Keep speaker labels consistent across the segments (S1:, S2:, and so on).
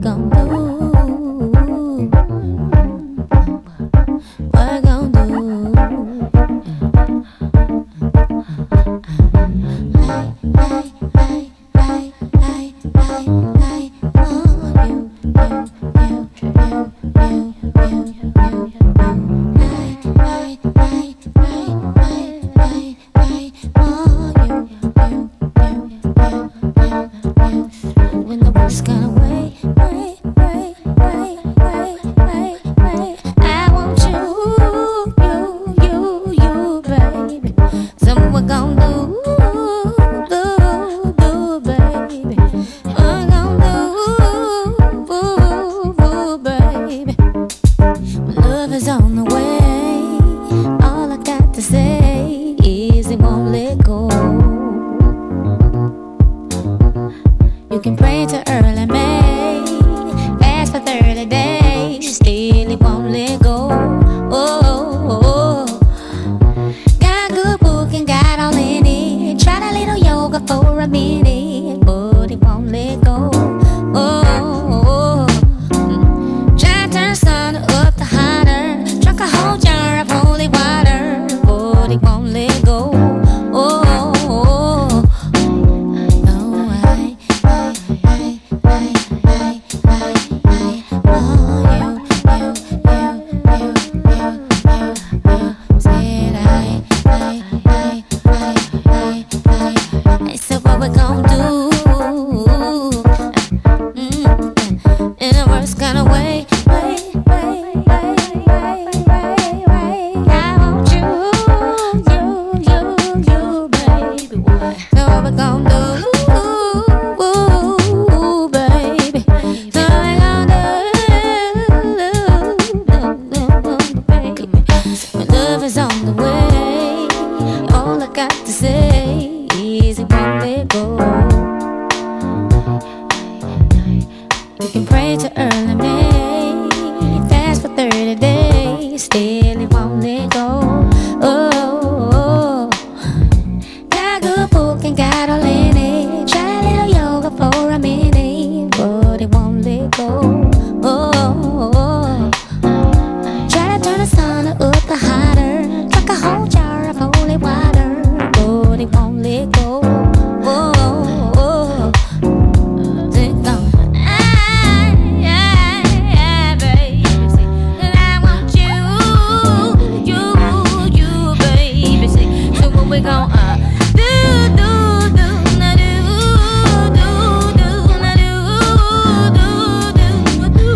S1: gon' do? What we gon' do? When the world's gonna wait, I want you, baby. So what we gon' do, baby? What we gon' do, baby? My love is on the way. All I got to say is it won't let go. You can pray to early May, fast for 30 days, still it won't let go. Oh, got a good book and got all in it. Tried a little yoga for a minute, but it won't let go. Oh, try to turn the sun up the hotter. Drunk a whole jar of holy water, but it won't let go. So what we gon' do? In the worst kind of way. I want you, baby. So what we gon' do, baby? So what we gon' do, baby? My love is on the way. All I got to say is it won't let go. You can pray to early May, fast for 30 days, still it won't let go. Oh, got a good book and got all in it. Try a little yoga for a minute, but it won't let go. Oh, try to turn the sun up the hotter. Drink a whole jar of holy water, but it won't let go. We gon' do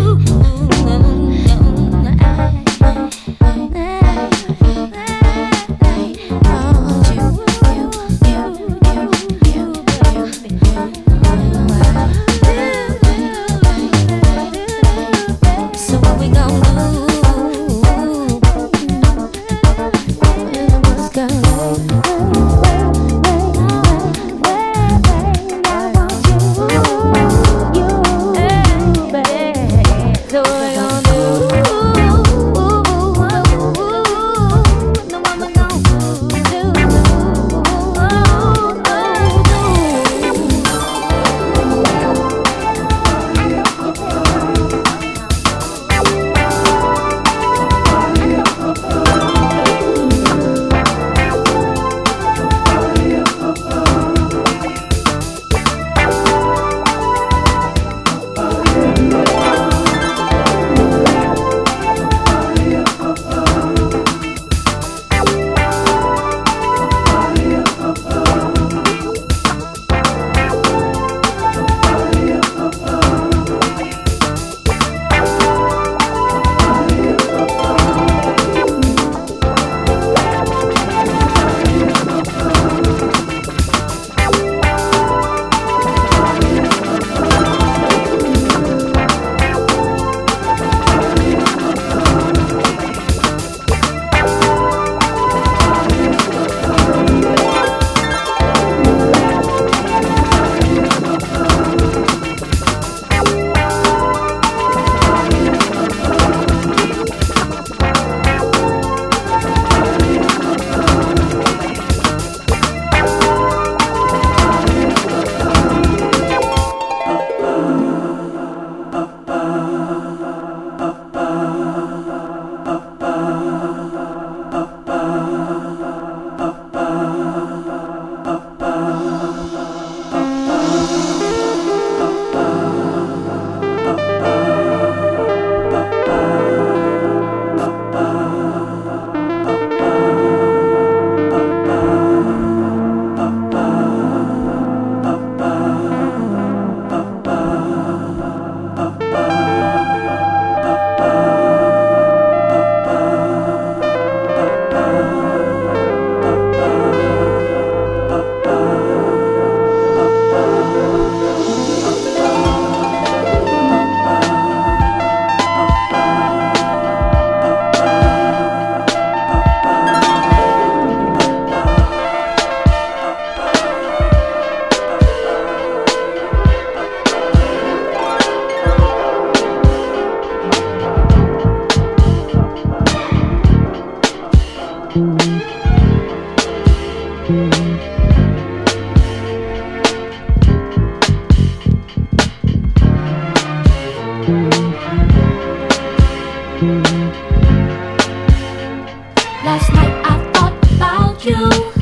S1: Last night I thought about you,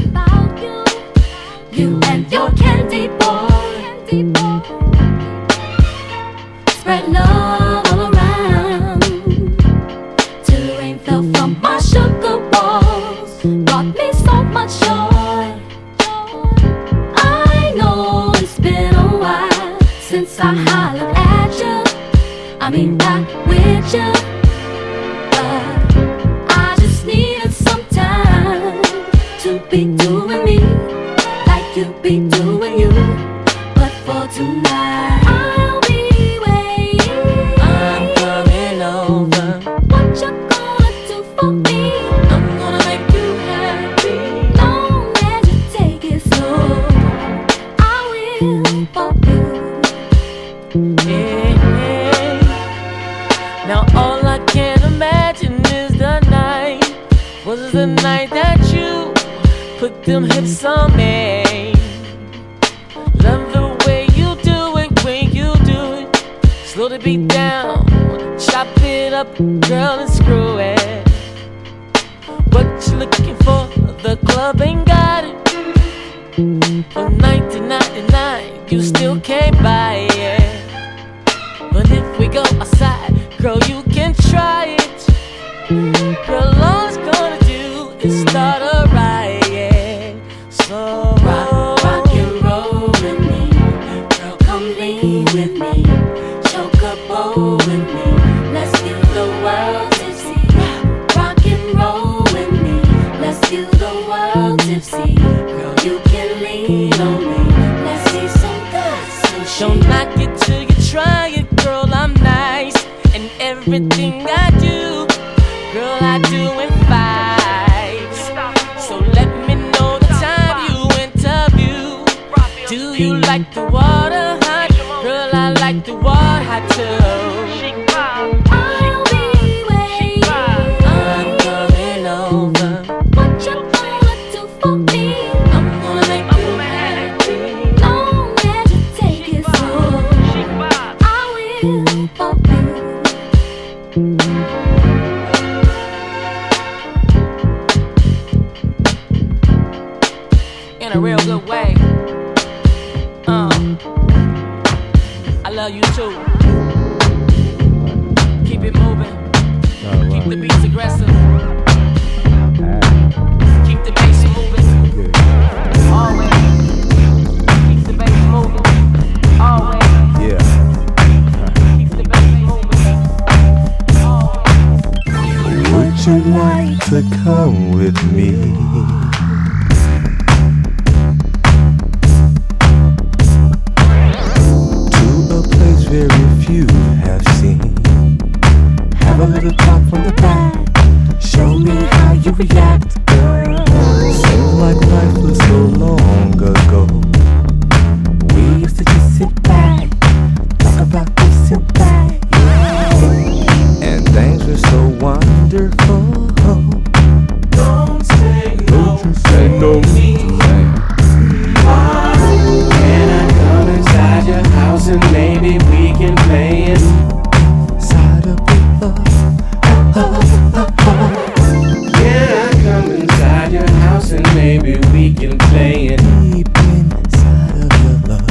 S1: you and your candy boy. Spread love all around till the rain fell from my sugar walls. Brought me so much joy. I know it's been a while since I hollered at you. I mean back with you. Be doing me like you be doing you, but for tonight I'll be waiting. I'm coming over. What you gonna do for me? I'm gonna make you happy. Long as you take it slow, I will for you.
S2: Yeah. Now all I can imagine is the night was the night that you put them hips on me. Love the way you do it when you do it. Slow the beat down, chop it up, girl, and screw it. What you looking for? The club ain't got it. For 1999, you still can't buy it. But if we go outside, girl, you can try it. Girl, all it's gonna do is start a riot. So
S1: rock and roll with me, girl, come lean with me, choke a bowl with me, let's view the world tipsy. Rock and roll with me, let's view the world tipsy. Girl, you can lean on me, let's see some good sushi.
S2: Don't knock it till you try it, girl, I'm nice. And everything I do, girl, I do in fives. So let me know the time you interview. Do you like the water hot? Girl, I like the water hot too.
S1: I'll be waiting.
S2: I'm coming over.
S1: What you gonna do for me?
S2: I'm gonna make you happy.
S1: Long as you take it slow, I will for you.
S2: In a real good way. I love you too. Keep it moving. Keep the beats aggressive. Keep the bass moving. Always. Keep the bass moving. Always.
S3: Yeah.
S2: Keep the bass moving. Always.
S3: Would you like to come with me? Very few have seen. Have a little talk from the back. Show me how you react. Seems like life was so long ago. We used to just sit back, talk about this and that, and things were so wonderful. Don't say no.
S4: Can I come inside your house and maybe we can play it?
S3: Side of the
S4: Can I come inside your house and maybe we can play it?
S3: deep inside of your love.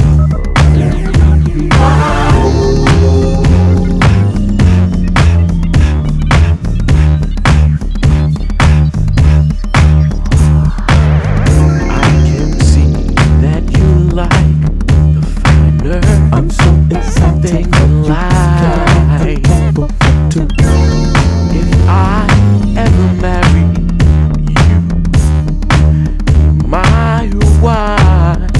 S3: I can see that you like the finer. I'm so excited for life. If I ever marry you, my wife,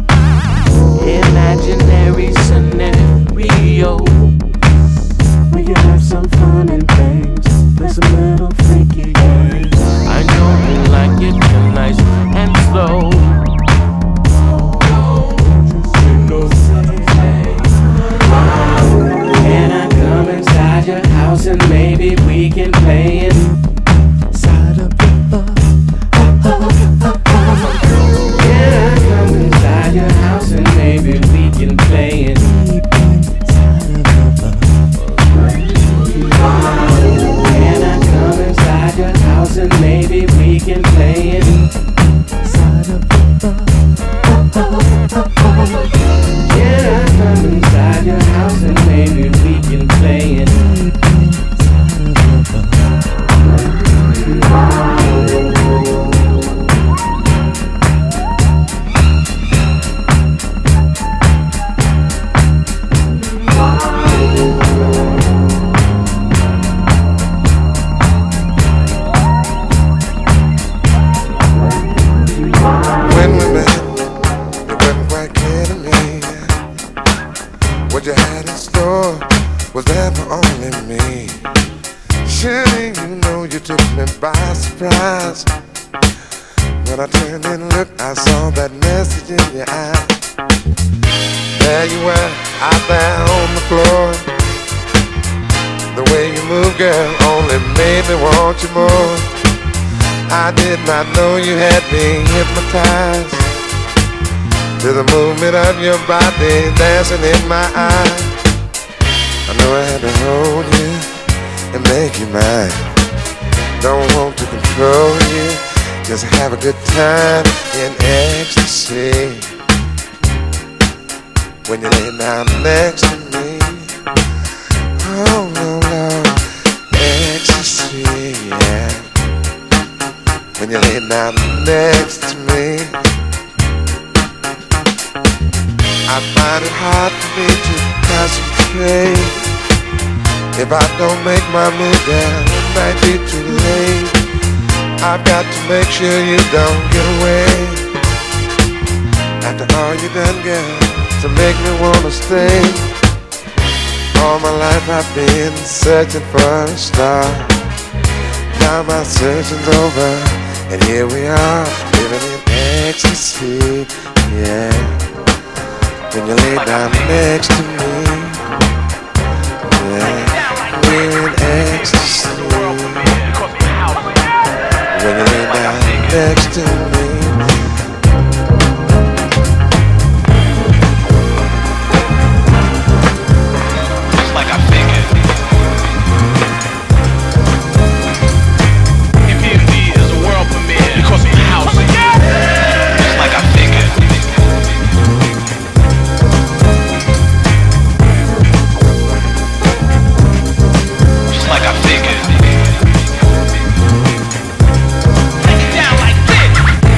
S3: imaginary scenario. We can have some fun and things, play some little freaky games. I know you like it nice and slow.
S4: Can I come inside your house and
S3: was there for only me. Surely you know you took me by surprise. When I turned and looked, I saw that message in your eye. There you were, out there on the floor. The way you move, girl, only made me want you more. I did not know you had me hypnotized to the movement of your body dancing in my eyes. I know I had to hold you and make you mine. Don't want to control you, just have a good time in ecstasy. When you lay down next to me, oh no, no, ecstasy, yeah. When you lay down next to me, I find it hard for me to concentrate. If I don't make my move, girl, it might be too late. I've got to make sure you don't get away. After all you done, girl, to make me wanna stay. All my life I've been searching for a star. Now my searching's over, and here we are, living in ecstasy, yeah. When you lay down next to me, yeah, we're in ecstasy. When you lay down next to me,
S5: just like I figured. MPMD is a world premiere because of the house. Just like I figured. Just like I figured. Break it down like this.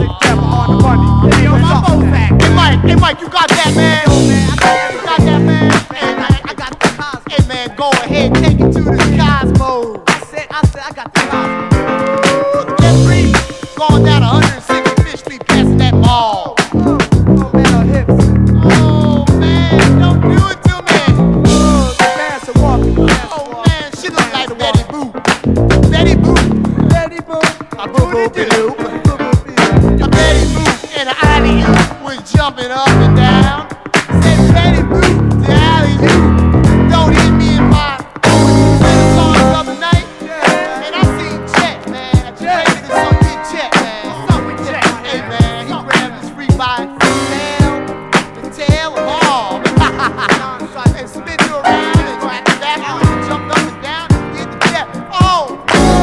S6: Hey Mike, you got that, man? You got that, man? Hey man, I got the cosmos. Hey man, go ahead, take it to the cosmos. I got the cosmos. Get free, going down 165th Street, passing that ball. Oh man, her hips. Oh man, don't do it to me. Oh, the fast are walking. Oh man, she look like Betty Boop. Betty Boop. Betty Boop. A boo-boo-be-loop. A Betty Boop and an alley-oop was jumping up and down. Said Betty Boop to alley-oop. Don't hit me in my song the other night. And I seen Chet, man. I played this song with Chet, man. Hey man, he grabbed his free by the tail of all. And spin you around and backwards and jumped up and down and hit the jet. Oh!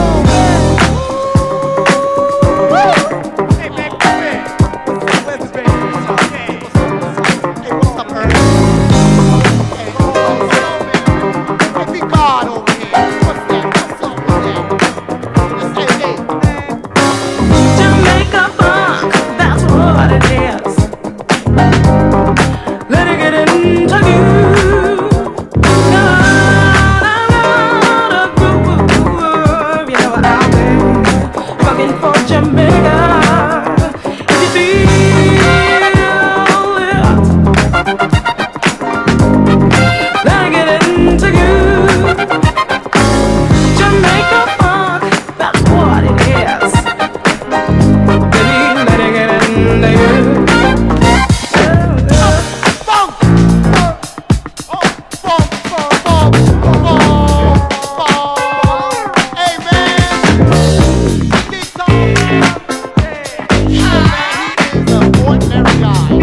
S6: Hey man, come here. Where's the baby? Okay. Hey, what's up, Ernie? Hey, be God over here. What's that? What's up with that? Let's say, hey.
S2: Jamaica funk, that's what it is. Let it get into you. The groove, you know I've been fucking for Jamaica. If you feel it, let it get into you. Jamaica funk, that's what it is. Baby, let it get into you.
S6: Funk! Funk, funk, funk, funk. Hey man, Big Tom Brown. Hey man, he is an ordinary guy.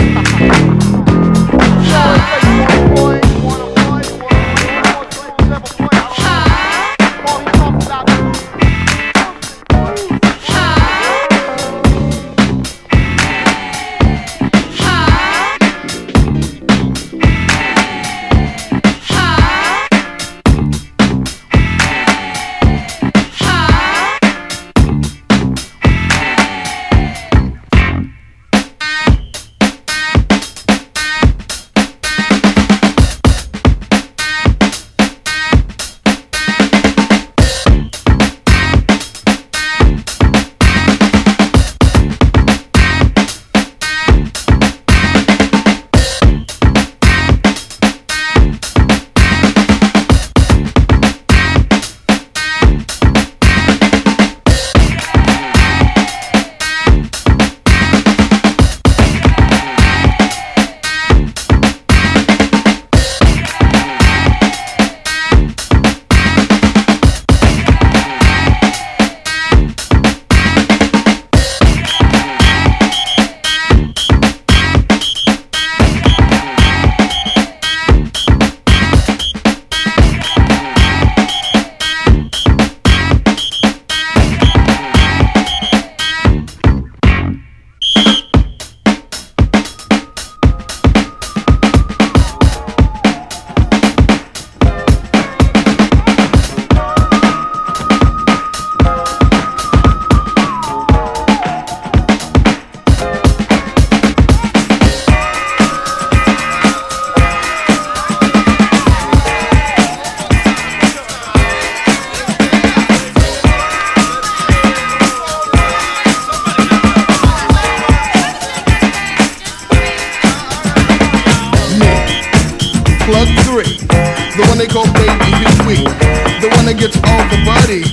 S7: Plug 3, the one they call Baby Huey, the one that gets all the buddy.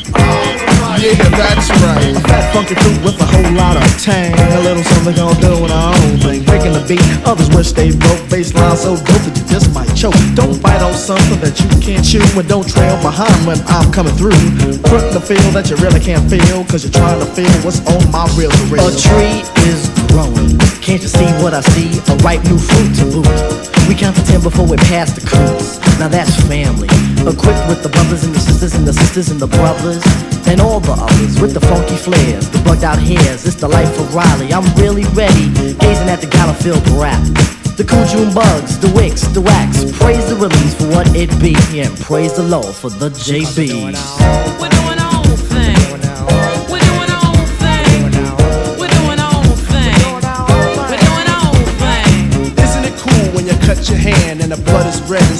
S7: Yeah, that's right.
S8: A fat funky fruit with a whole lot of tang. A little something gonna do in our own thing. Breaking the beat, others wish they broke. Baseline so dope that you just might choke. Don't fight on something that you can't chew, and don't trail behind when I'm coming through. Put the feel that you really can't feel, cause you're trying to feel what's on my reel to reel.
S9: A tree is growing. Can't you see what I see? A ripe new fruit to boot. We count to 10 before we pass the cruise. Now that's family. Equipped with the brothers and the sisters and the sisters and the brothers and all the others with the funky flares, the bugged out hairs. It's the life of Riley. I'm really ready, gazing at the gala-filled rap. The cool June bugs, the wicks, the wax. Praise the release for what it be, and praise the Lord for the JBs.
S2: We're doing our own thing. We're doing our own thing. We're doing our own thing.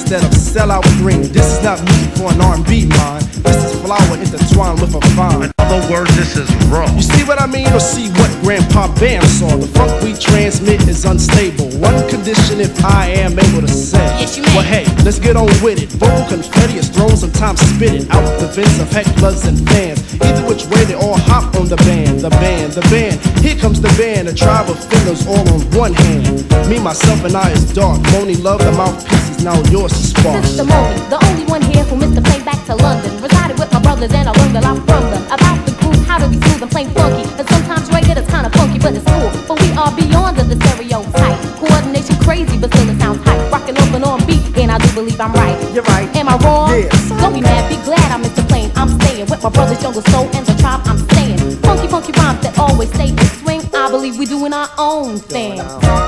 S8: instead of sellout green. This is not music for an R&B mind. This is flower intertwined with a vine.
S10: In other words, this is raw.
S8: You see what I mean, or see what Grandpa Bam saw? The funk we transmit is unstable. One condition if I am able to say.
S1: Yes, you may.
S8: Well, hey, let's get on with it. Vocal confetti is thrown, sometimes spit it out the vents of hecklers and fans. Either which way they all hop on the band, the band, the band. Here comes the band, a tribe of fingers all on one hand. Me, myself, and I is dark. Moni love, the mouthpiece is now yours to spark.
S11: This is the Moni, the only one here who missed the plane back to London. Resided with my brothers and I learned a lot from them about the groove, how to be smooth and plain funky. And sometimes reggae is kinda funky, but it's cool. But we are beyond the stereotype. Coordination crazy, but still it sounds hype. Rockin' up and on beat, and I do believe I'm right.
S8: You're right.
S11: Am I wrong?
S8: Yes.
S11: Don't be mad, be glad I missed the plane. I'm staying with my brothers, Jungle Soul, and the tribe I'm staying. Funky, funky rhymes that always stay in swing. I believe we doing our own thing.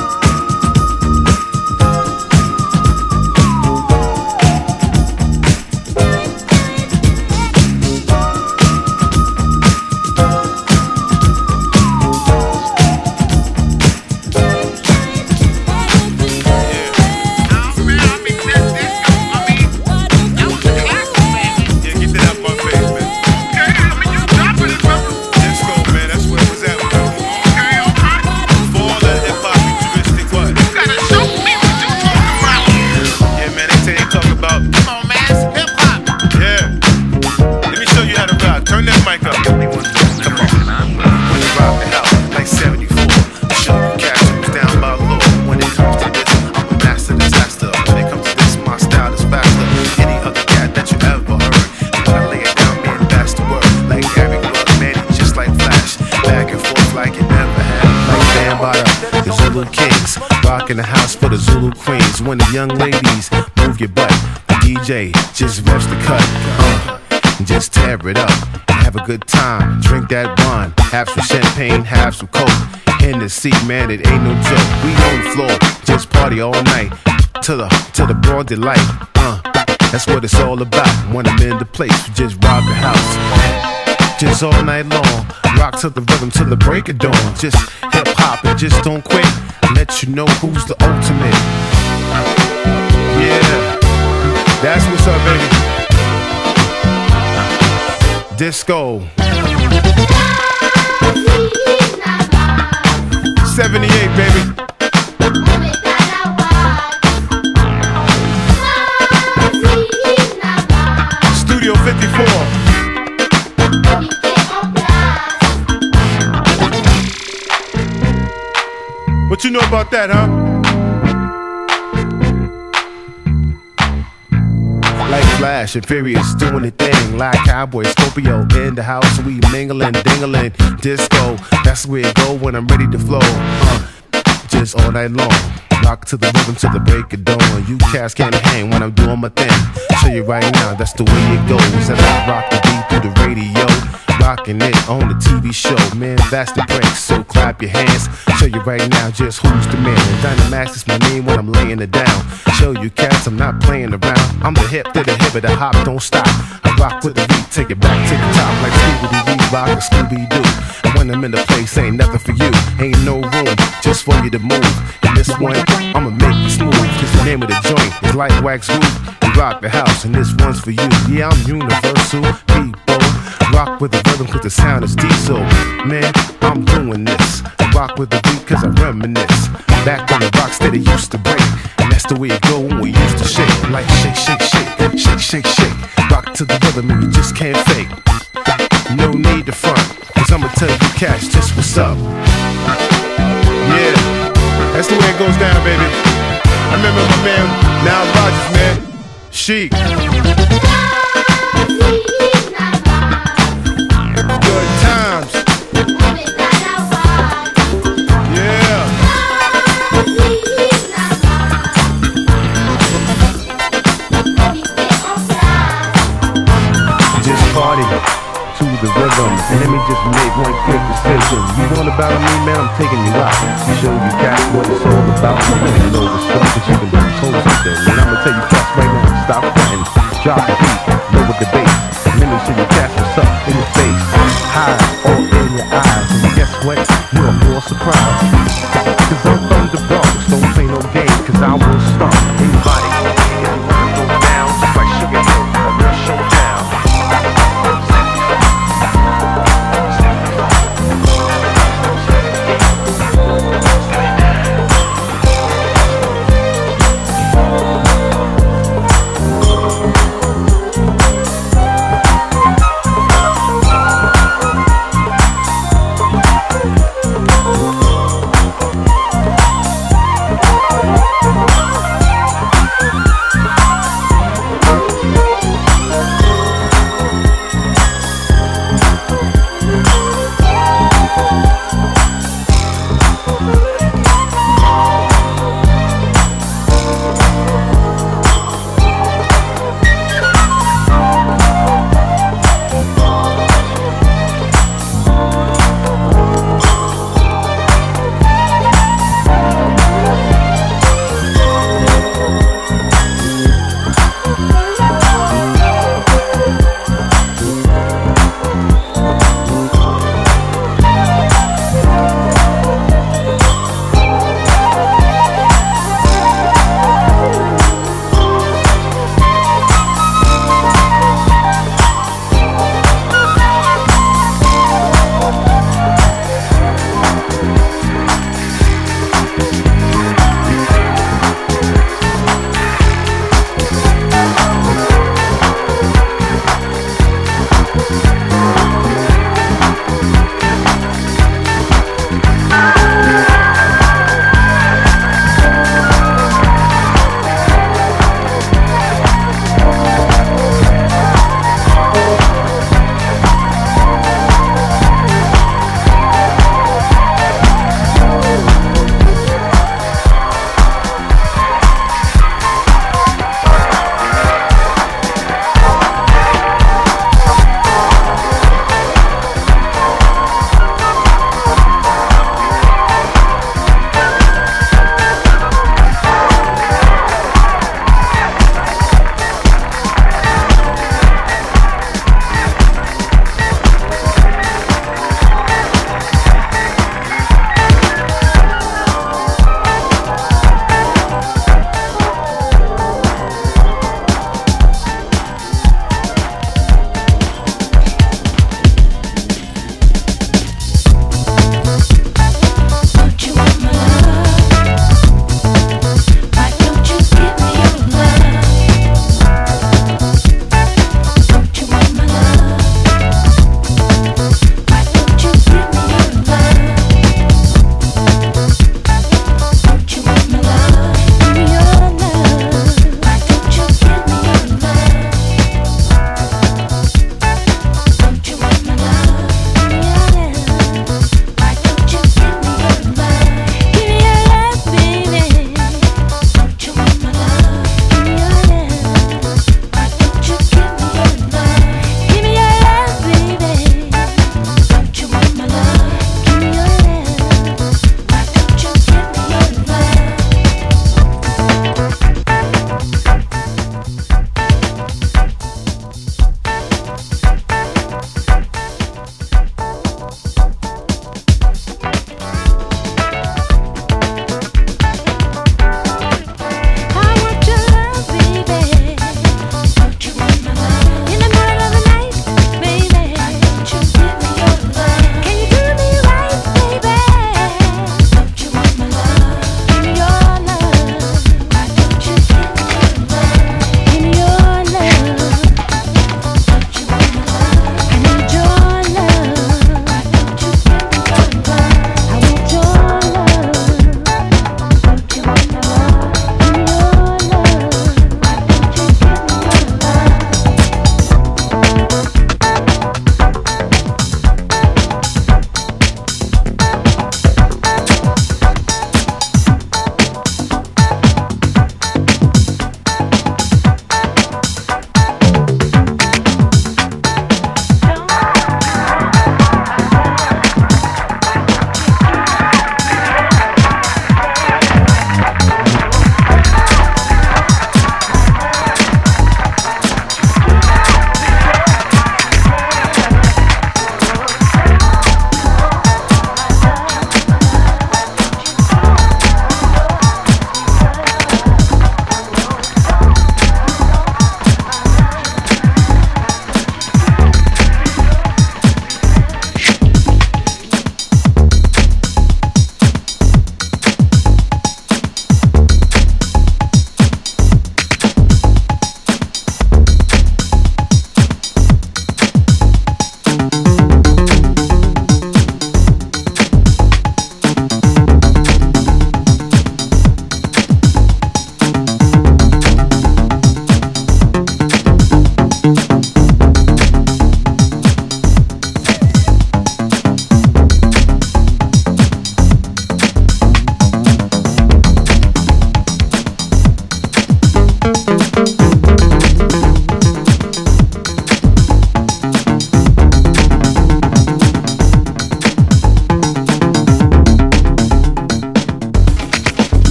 S12: In the house for the Zulu queens. When the young ladies move your butt, the DJ just reps the cut. Just tear it up and have a good time. Drink that wine, have some champagne, have some coke. In the seat, man, it ain't no joke. We on the floor, just party all night till the broad delight. That's what it's all about. When I'm in the place, we just rock the house. Just all night long, rock to the rhythm till the break of dawn. Just hip hop and just don't quit. Let you know who's the ultimate. Yeah, that's what's up, baby. Disco 78, baby. Studio 54. What you know about that, huh? Like Flash and Furious doing the thing. Like Cowboy Scorpio in the house. We mingling, dingling, disco. That's where it go when I'm ready to flow. Just all night long. Rock to the rhythm till the break of dawn. You cats can't hang when I'm doing my thing. Show you right now, that's the way it goes. And I rock the beat through the radio. Rocking it on the TV show, man, that's the break. So clap your hands, show you right now just who's the man. Dynamax is my name when I'm laying it down. Show you cats, I'm not playing around. I'm the hip to the hip of the hop, don't stop. I rock with the beat, take it back to the top like Scooby-Doo, rock and Scooby-Doo. And when I'm in the place, ain't nothing for you. Ain't no room just for you to move. And this one, I'ma make you smooth. Cause the name of the joint is like Wax Roof. We rock the house, and this one's for you. Yeah, I'm universal, people. Rock with the rhythm cause the sound is diesel. Man, I'm doing this. I rock with the beat cause I reminisce. Back when the rock steady used to break. And that's the way it go when we used to shake. Like shake, shake, shake, shake, shake, shake. Rock to the rhythm and you just can't fake. No need to front, cause I'ma tell you cats just what's up. Yeah, that's the way it goes down, baby. I remember my man, Nile Rodgers, man. Chic. Good times. Yeah. Just party to the rhythm, and let me just make one quick decision. You want about me, man? I'm taking you out. Show you guys what it's all about. You really know the stuff that you can do close something. And I'ma tell you cats right now, stop fronting, drop the beat, lower the bass. And let me show you cats what's up in your face. High, all in your eyes. And guess what? You're more surprised. Cause I'm from the Bronx, don't play no games, cause I will stop anybody.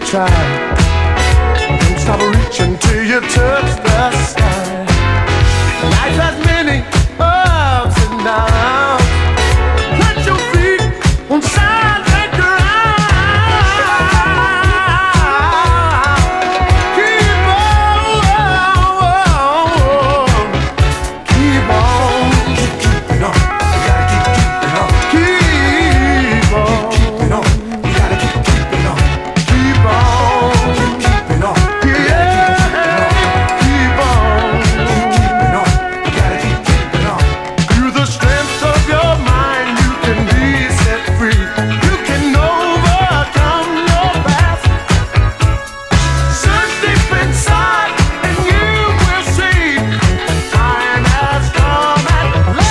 S3: try. Don't stop reaching till you touch the sky. Life has many ups and downs. Put your feet on solid ground. Keep on, keep on. You gotta keep keeping on. Keep on, keeping on. You gotta keep keeping on. Keep on, keep keeping on. Yeah, keep on, keep keeping on. You gotta keep keeping on. Through the strength of your mind, you can be set free. You can overcome your past. Search deep inside, and you will see time has come at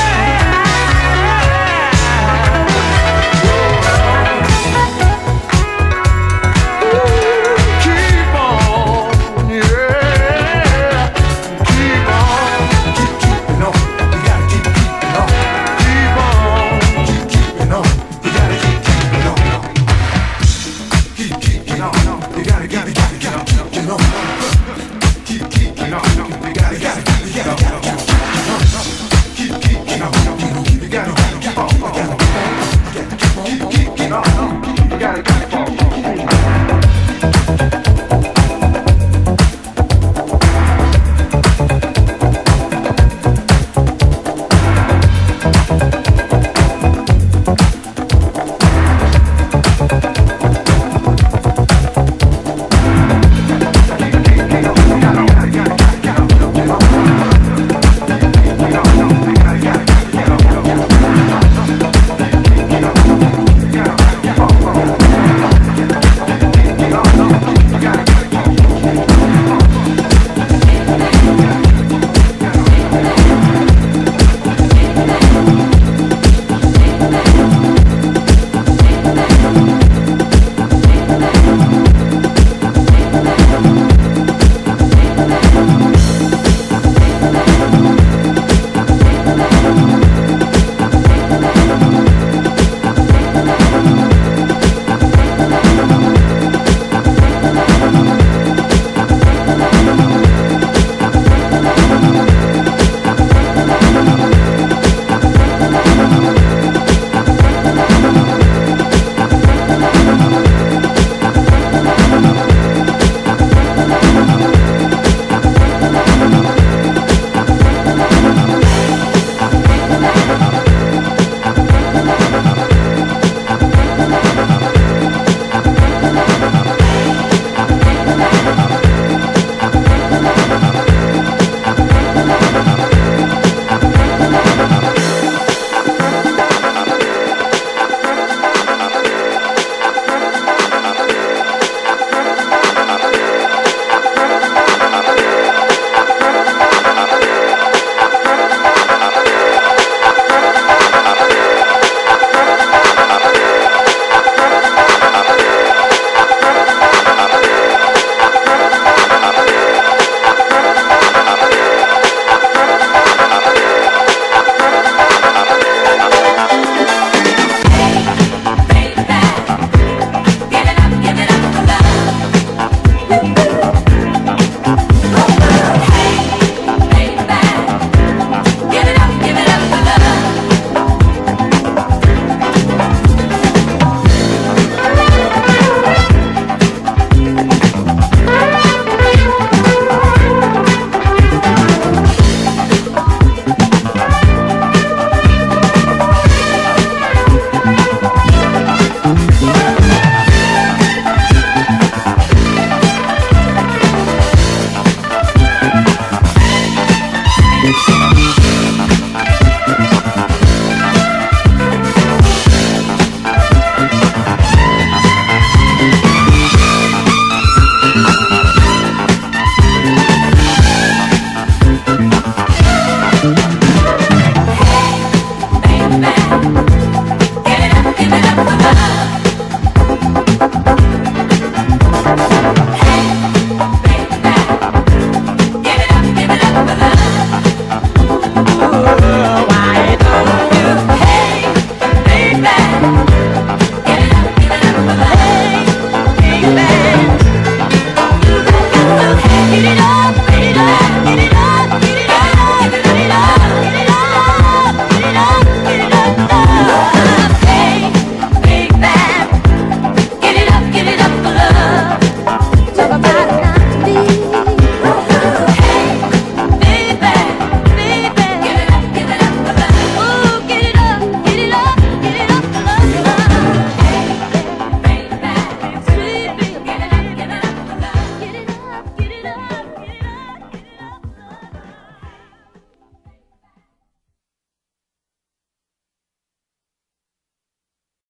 S3: keep on, yeah. Keep on, keep keeping on. You gotta keep keeping on. Keep on, keep keeping on. You gotta keep keeping on. Keep keeping on. You gotta keep keeping on. Keep keeping on. You gotta keep keeping on. Keep keeping on. You gotta keep on. Keep keeping on. You gotta keep on.